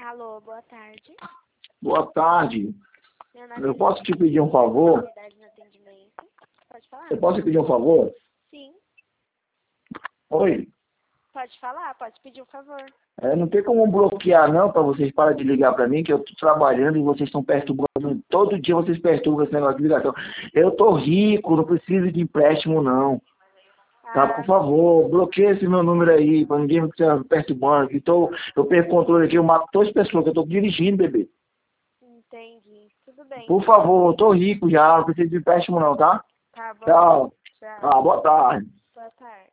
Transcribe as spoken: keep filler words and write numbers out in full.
Alô, boa tarde. Boa tarde. Meu nome Eu é posso te pedir um favor? Qualidade no atendimento. Pode falar? Eu posso te pedir um favor? Sim. Oi? Pode falar, pode pedir um favor. É, não tem como bloquear não, para vocês pararem de ligar para mim, que eu tô trabalhando e vocês estão perturbando. Todo dia vocês perturbam esse negócio de ligação. Eu tô rico, não preciso de empréstimo não. Tá, por Ah, favor, bloqueia esse meu número aí, para ninguém me ficar perturbando. Que tô, eu perco o controle aqui, eu mato todas as pessoas que eu tô dirigindo, bebê. entendi. Tudo bem, Por então. favor, eu tô rico já, não preciso de empréstimo não, tá? Tá bom. Tchau. Tchau. Ah, boa tarde. Boa tarde.